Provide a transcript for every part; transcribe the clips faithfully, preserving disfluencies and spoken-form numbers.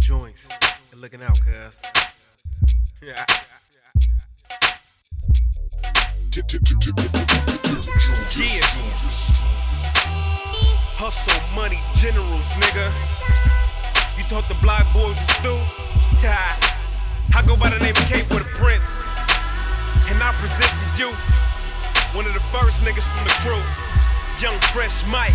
joints. You're looking out, cuz. Yeah. Yeah. Hustle money generals, nigga. You thought the block boys was through? I go by the name of K for the Prince. And I present to you one of the first niggas from the crew, Young Fresh Mike.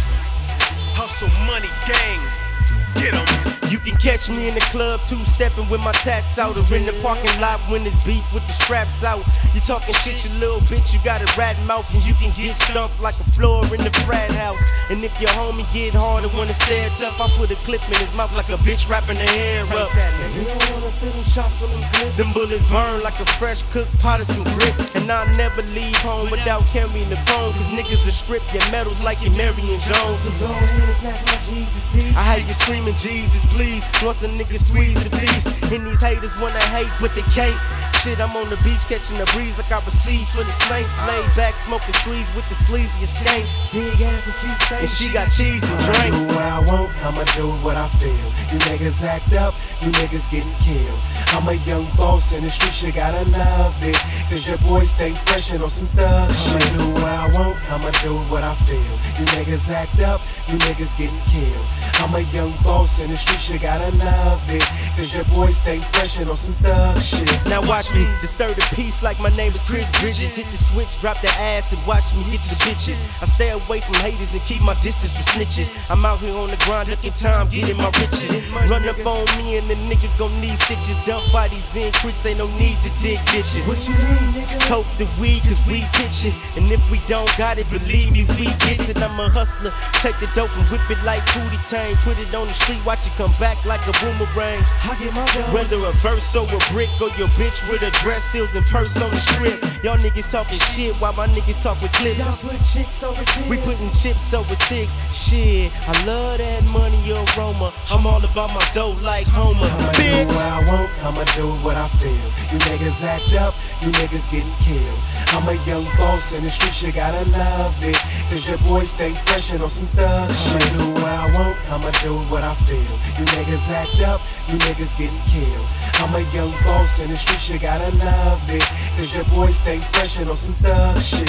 Hustle money gang. Get 'em. You can catch me in the club, two-stepping with my tats out, or in the parking lot when it's beef with the straps out. You talking shit, you little bitch, you got a rat mouth, and you can get stumped like a floor in the frat house. And if your homie get hard and wanna stare tough, I put a clip in his mouth like a bitch wrapping her hair up. You don't wanna feel them shots from them clips. Them bullets burn like a fresh cooked pot of some grits. And I'll never leave home without carrying the phone, cause niggas will strip your medals like you're Marion Jones. So go ahead and snap my Jesus, please. I hate you screaming Jesus, please. Once a nigga squeeze the piece, and these haters wanna hate, but they can't. Shit, I'm on the beach catching a breeze like I received for the Saints. Laid back smoking trees with the sleaziest stank. Big ass and cute face, and she got cheese and drink. I'ma do what I want, I'ma do what I feel. You niggas act up, you niggas getting killed. I'm a young boss in the streets, you gotta love it, cause your boy stay fresh and on some thug shit. I'ma do what I want, I'ma do what I feel. You niggas act up, you niggas getting killed. I'm a young boss in the streets, you gotta love it, cause your boy stay fresh and on some thug shit. Now watch me disturb the peace like my name is Chris Bridges. Hit the switch, drop the ass, and watch me hit the bitches. I stay away from haters and keep my distance from snitches. I'm out here on the grind, looking time, getting my riches. Run up on me and the nigga gon' need stitches. Dump bodies in creeks, ain't no need to dig ditches. What you mean, nigga? Coke the weed, cause we pitch it. And if we don't got it, believe me, we get it. I'm a hustler, take the dope and whip it like Pootie Tang. Put it on the street, watch it come back like a boomerang. I get my gun. Whether a verse or a brick, or your bitch with a dress, heels and purse on the strip. Y'all niggas talking shit while my niggas talk with clips. Y'all put chicks over chicks. We putting chips over chicks. Shit, I love that money aroma. I'm all about my dough like Homer. I'ma Bitch. do what I want, I'ma do what I feel. You niggas act up, you niggas getting killed. I'm a young boss in the streets, you gotta love it, cause your boy stay fresh and on some thug shit. I'ma do what I want, I'ma do what I feel. You niggas act up, you niggas getting killed. I'm a young boss in the streets, you gotta love it, cause your boy stay fresh and on some thug shit.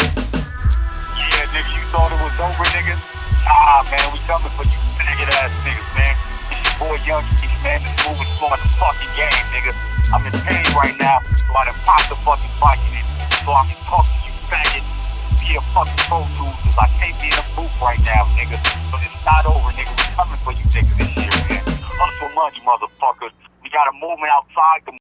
Yeah, nigga, you thought it was over, niggas? Ah, man, we coming for you faggot ass niggas, man. It's your boy Young Keith, man, the smoothest floor in the fucking game, nigga. I'm in pain right now, so I done popped the fucking bike in it, so I can talk to you faggot via fucking Pro Tools, cause I can't be in a booth right now, nigga. But it's not over, nigga. We coming for you niggas this year, man. Hustle money, motherfuckers. We got a movement outside the